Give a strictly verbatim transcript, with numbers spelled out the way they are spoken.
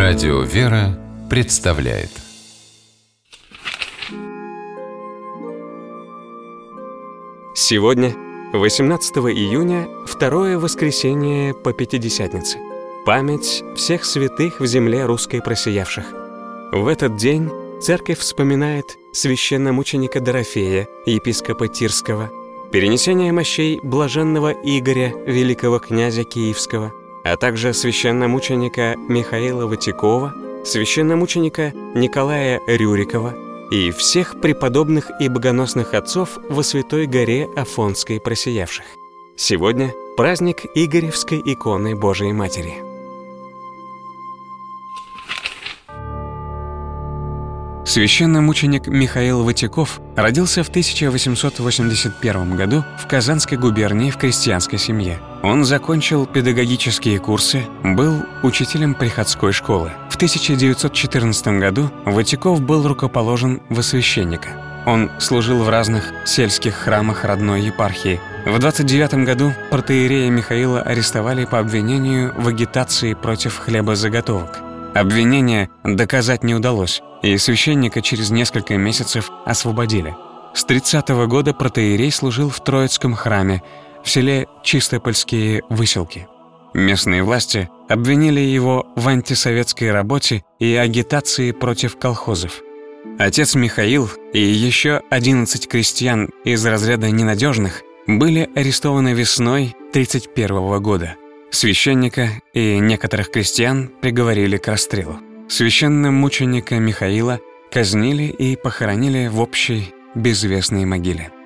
Радио «Вера» представляет. Сегодня, восемнадцатого июня, второе воскресенье по Пятидесятнице. Память всех святых в земле русской просиявших. В этот день церковь вспоминает священномученика Дорофея, епископа Тирского, перенесение мощей блаженного Игоря, великого князя Киевского, а также священномученика Михаила Ватикова, священномученика Николая Рюрикова и всех преподобных и богоносных отцов во Святой горе Афонской просиявших. Сегодня праздник Игоревской иконы Божией Матери. Священномученик Михаил Ватиков родился в тысяча восемьсот восемьдесят первом году в Казанской губернии в крестьянской семье. Он закончил педагогические курсы, был учителем приходской школы. В тысяча девятьсот четырнадцатом году Ватиков был рукоположен во священника. Он служил в разных сельских храмах родной епархии. В двадцать девятом году протоиерея Михаила арестовали по обвинению в агитации против хлебозаготовок. Обвинение доказать не удалось, и священника через несколько месяцев освободили. С тридцатого года протоиерей служил в Троицком храме в селе Чистопольские Выселки. Местные власти обвинили его в антисоветской работе и агитации против колхозов. Отец Михаил и еще одиннадцать крестьян из разряда ненадежных были арестованы весной тридцать первого года. Священника и некоторых крестьян приговорили к расстрелу. Священномученика Михаила казнили и похоронили в общей безвестной могиле.